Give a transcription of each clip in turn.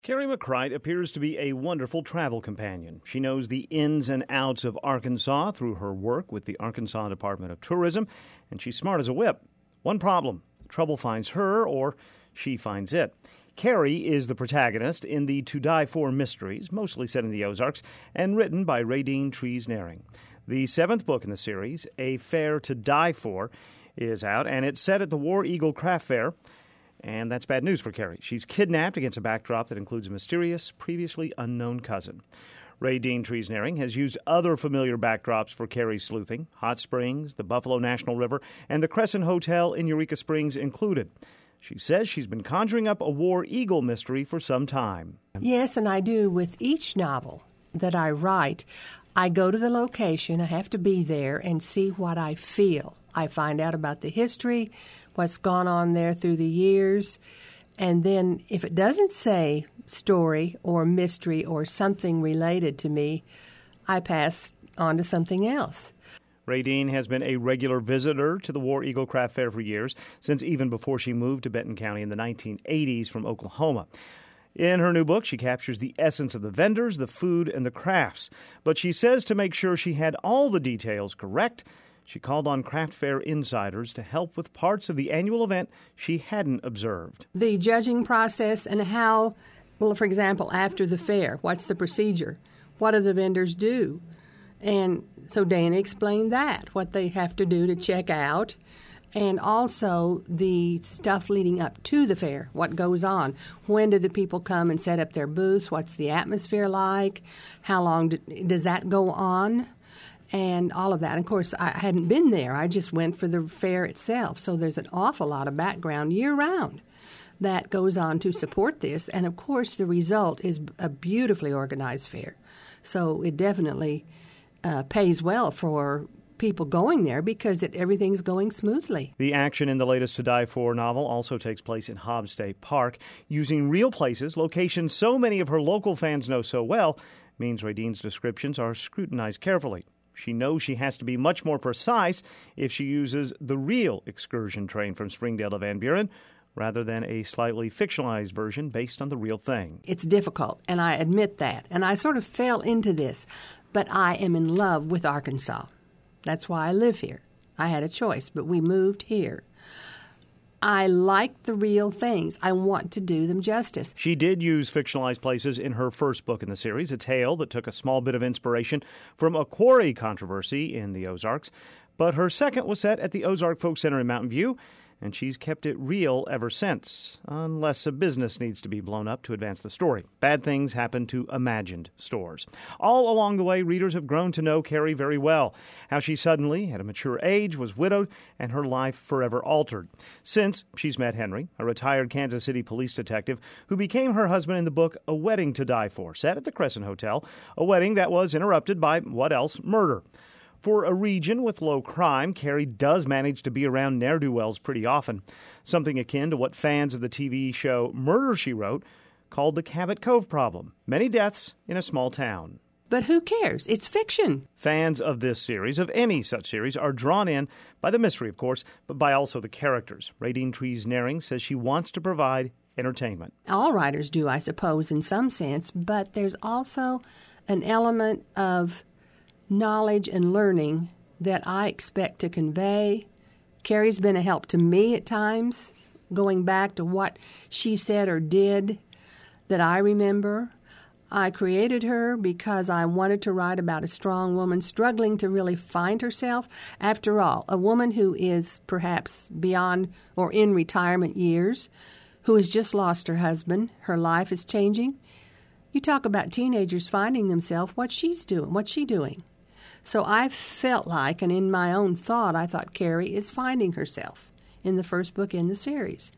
Carrie McCrite appears to be a wonderful travel companion. She knows the ins and outs of Arkansas through her work with the Arkansas Department of Tourism, and she's smart as a whip. One problem: trouble finds her, or she finds it. Carrie is the protagonist in the To Die For mysteries, mostly set in the Ozarks, and written by Radine Trees-Naring. The seventh book in the series, A Fair to Die For, is out, and it's set at the War Eagle Craft Fair. And that's bad news for Carrie. She's kidnapped against a backdrop that includes a mysterious, previously unknown cousin. Radine Trees-Naring has used other familiar backdrops for Carrie's sleuthing: Hot Springs, the Buffalo National River, and the Crescent Hotel in Eureka Springs included. She says she's been conjuring up a War Eagle mystery for some time. Yes, and I do with each novel that I write. I go to the location, I have to be there and see what I feel. I find out about the history, what's gone on there through the years, and then if it doesn't say story or mystery or something related to me, I pass on to something else. Radine has been a regular visitor to the War Eagle Craft Fair for years, since even before she moved to Benton County in the 1980s from Oklahoma. In her new book, she captures the essence of the vendors, the food, and the crafts. But she says to make sure she had all the details correct, she called on craft fair insiders to help with parts of the annual event she hadn't observed. The judging process and how, well, for example, after the fair, what's the procedure? What do the vendors do? And so Dana explained that, what they have to do to check out, and also the stuff leading up to the fair, what goes on. When do the people come and set up their booths? What's the atmosphere like? How long does that go on? And all of that. And of course, I hadn't been there. I just went for the fair itself. So there's an awful lot of background year-round that goes on to support this. And of course, the result is a beautifully organized fair. So it definitely pays well for people going there because everything's going smoothly. The action in the latest To Die For novel also takes place in Hobbs State Park. Using real places, locations so many of her local fans know so well, means Radine's descriptions are scrutinized carefully. She knows she has to be much more precise if she uses the real excursion train from Springdale to Van Buren, rather than a slightly fictionalized version based on the real thing. It's difficult, and I admit that. And I sort of fell into this, but I am in love with Arkansas. That's why I live here. I had a choice, but we moved here. I like the real things. I want to do them justice. She did use fictionalized places in her first book in the series, a tale that took a small bit of inspiration from a quarry controversy in the Ozarks. But her second was set at the Ozark Folk Center in Mountain View, and she's kept it real ever since, unless a business needs to be blown up to advance the story. Bad things happen to imagined stores. All along the way, readers have grown to know Carrie very well, how she suddenly, at a mature age, was widowed and her life forever altered. Since she's met Henry, a retired Kansas City police detective who became her husband in the book A Wedding to Die For, set at the Crescent Hotel, a wedding that was interrupted by, what else, murder. For a region with low crime, Carrie does manage to be around ne'er-do-wells pretty often, something akin to what fans of the TV show Murder, She Wrote called the Cabot Cove problem. Many deaths in a small town. But who cares? It's fiction. Fans of this series, of any such series, are drawn in by the mystery, of course, but by also the characters. Radine Trees-Naring says she wants to provide entertainment. All writers do, I suppose, in some sense, but there's also an element of knowledge and learning that I expect to convey. Carrie's been a help to me at times, going back to what she said or did that I remember. I created her because I wanted to write about a strong woman struggling to really find herself. After all, a woman who is perhaps beyond or in retirement years, who has just lost her husband, her life is changing. You talk about teenagers finding themselves, what's she doing? So I felt like, and in my own thought, I thought Carrie is finding herself in the first book in the series.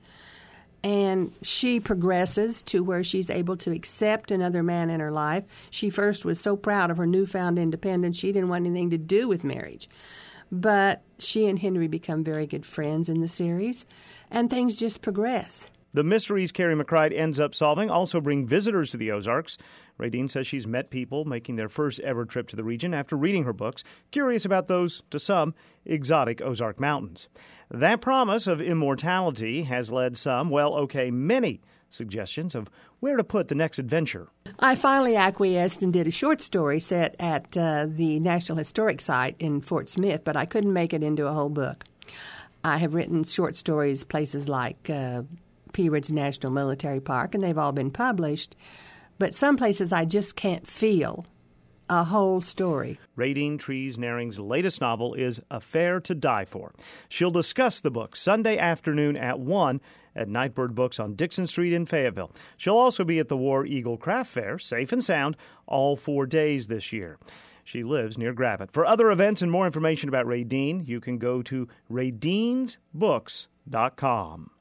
And she progresses to where she's able to accept another man in her life. She first was so proud of her newfound independence, she didn't want anything to do with marriage. But she and Henry become very good friends in the series, and things just progress. The mysteries Carrie McCrite ends up solving also bring visitors to the Ozarks. Radine says she's met people making their first ever trip to the region after reading her books, curious about those, to some, exotic Ozark mountains. That promise of immortality has led many suggestions of where to put the next adventure. I finally acquiesced and did a short story set at the National Historic Site in Fort Smith, but I couldn't make it into a whole book. I have written short stories places like Pea Ridge National Military Park, and they've all been published. But some places I just can't feel a whole story. Radine Trees Naring's latest novel is Affair to Die For. She'll discuss the book Sunday afternoon at 1 at Nightbird Books on Dixon Street in Fayetteville. She'll also be at the War Eagle Craft Fair, safe and sound, all 4 days this year. She lives near Gravette. For other events and more information about Radine, you can go to radinesbooks.com.